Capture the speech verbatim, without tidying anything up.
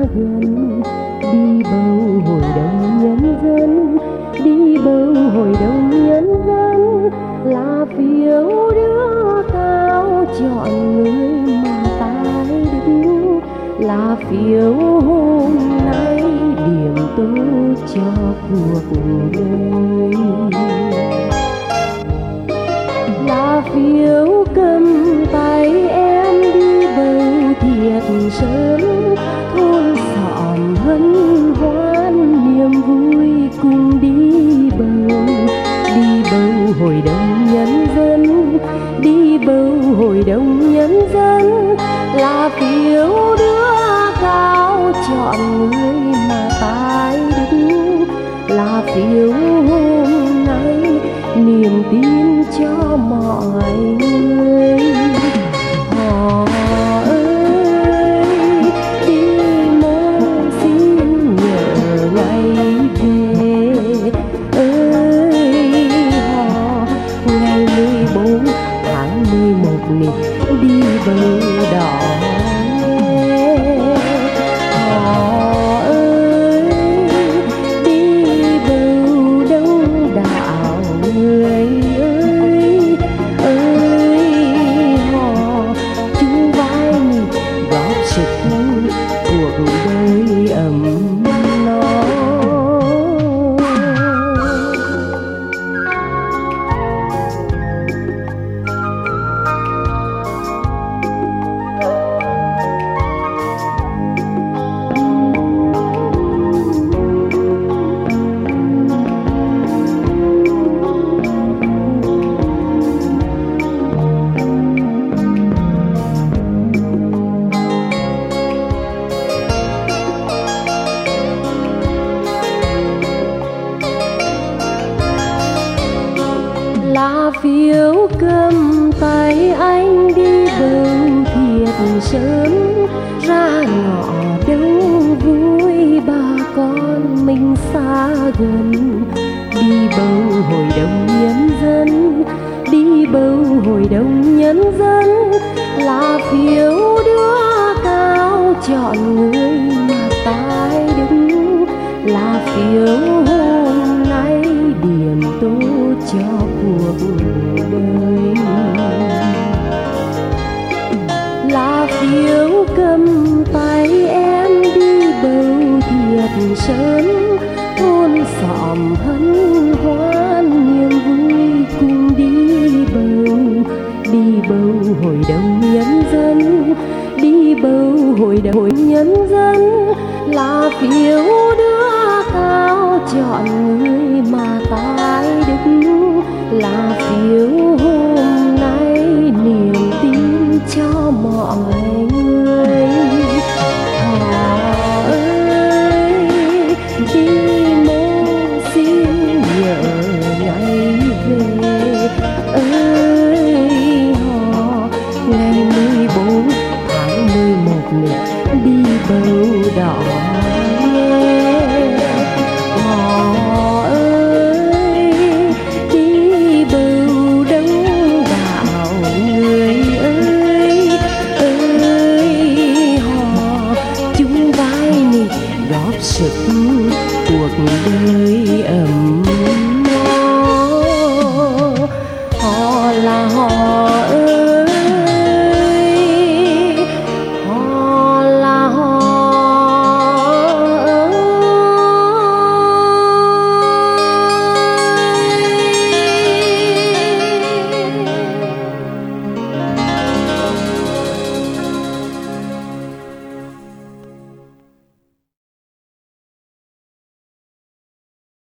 gần. Đi bầu hội đồng nhân dân, đi bầu hội đồng nhân dân, là phiếu đưa cao chọn người mà tái đức, là phiếu hôm nay điểm tô cho cuộc đời, là phiếu cầm tay em đi bầu thiệt sớm. Thôn xóm hân hoan niềm vui cùng đi bầu, đi bầu hội đồng nhân dân, đi bầu hội đồng nhân dân, là phiếu đưa cao chọn người mà tái đức, là phiếu hôm nay niềm tin cho mọi người. Họ ơi đi mô xin nhớ ngày về, ơi họ ngày mười bốn tháng mười một này đi bầu đỏ. Họ ơi đi bầu đông đảo người ơi, ơi họ chung vai góp sức cuộc đời ấm no. Là phiếu cầm tay anh đi bầu thiệt sớm, ra ngõ đâu vui bà con mình xa gần. Đi bầu hội đồng nhân dân, đi bầu hội đồng nhân dân, là phiếu đưa cao chọn người mà tái đức, là phiếu hôm nay điểm tô cho cuộc đời, là phiếu cầm tay em đi bầu thiệt sớm. Thôn xóm hân hoan niềm vui cùng đi bầu, đi bầu hội đồng nhân dân, đi bầu hội đồng nhân dân, là phiếu đưa cao chọn người mà tái đức, là phiếu hôm nay niềm tin cho mọi người. Họ ơi đi mô xin nhớ ngày về, ơi họ ngày mười bốn tháng mười một này đi bầu đỏ. Họ ơi đi bầu đông đảo người ơi, ơi họ chung vai góp sức